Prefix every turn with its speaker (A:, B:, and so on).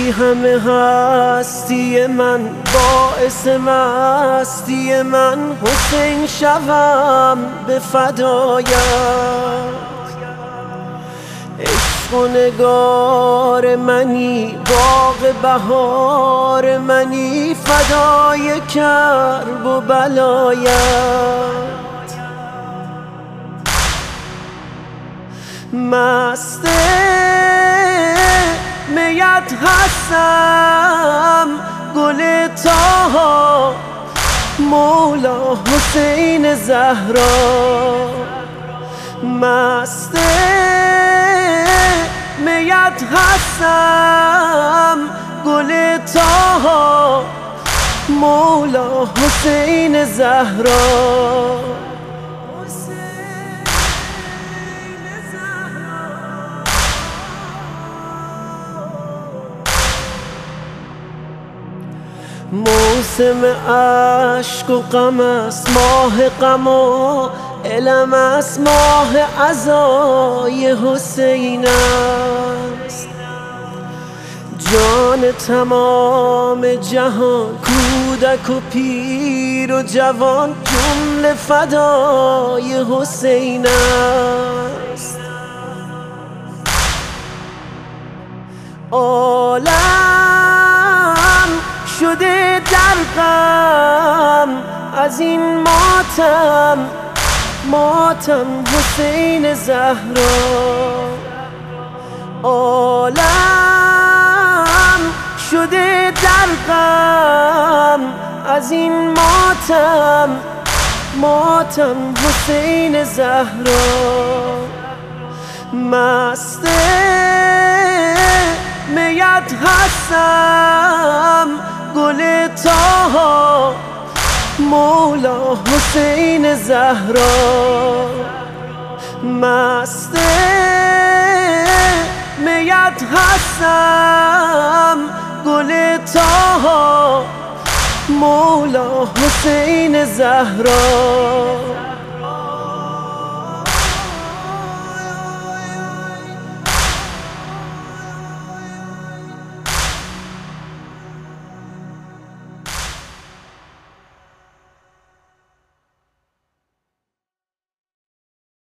A: بی همه هستی من، باعث مستی من، حسین شوم به فدایت. عشق و نگار منی، باغ بهار منی، فدای کرب و بلایت. مست میت هستم، گل طاها، مولا حسین زهرا. مست میت هستم، گل طاها، مولا حسین زهرا. موسم عشق و غم است، ماه غم و علم است، ماه عزای حسین است. جان تمام جهان، کودک و پیر و جوان، جمله فدای حسین است. عالم شده در غم از این ماتم، ماتم حسین زهرا. عالم شده در غم از این ماتم، ماتم حسین زهرا. مست میت هستم، گل طاها، مولا حسین زهرا. مست میت هستم، گل طاها، مولا حسین زهرا.